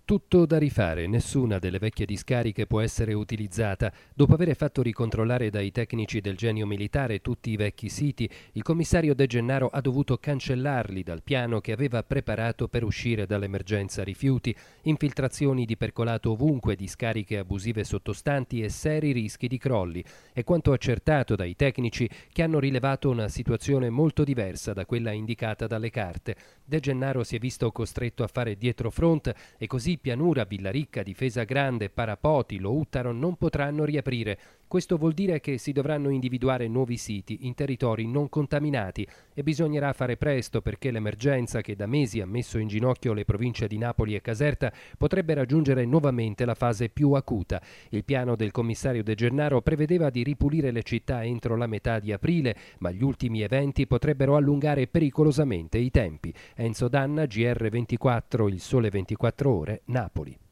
Tutto da rifare, nessuna delle vecchie discariche può essere utilizzata. Dopo aver fatto ricontrollare dai tecnici del Genio Militare tutti i vecchi siti, il commissario De Gennaro ha dovuto cancellarli dal piano che aveva preparato per uscire dall'emergenza rifiuti, infiltrazioni di percolato ovunque, discariche abusive sottostanti e seri rischi di crolli. È quanto accertato dai tecnici che hanno rilevato una situazione molto diversa da quella indicata dalle carte. De Gennaro si è visto costretto a fare dietrofront e così Pianura, Villaricca, Difesa Grande, Parapoti, Louttaro non potranno riaprire. Questo vuol dire che si dovranno individuare nuovi siti in territori non contaminati e bisognerà fare presto perché l'emergenza che da mesi ha messo in ginocchio le province di Napoli e Caserta potrebbe raggiungere nuovamente la fase più acuta. Il piano del commissario De Gennaro prevedeva di ripulire le città entro la metà di aprile, ma gli ultimi eventi potrebbero allungare pericolosamente i tempi. Enzo Danna, GR24, Il Sole 24 Ore, Napoli.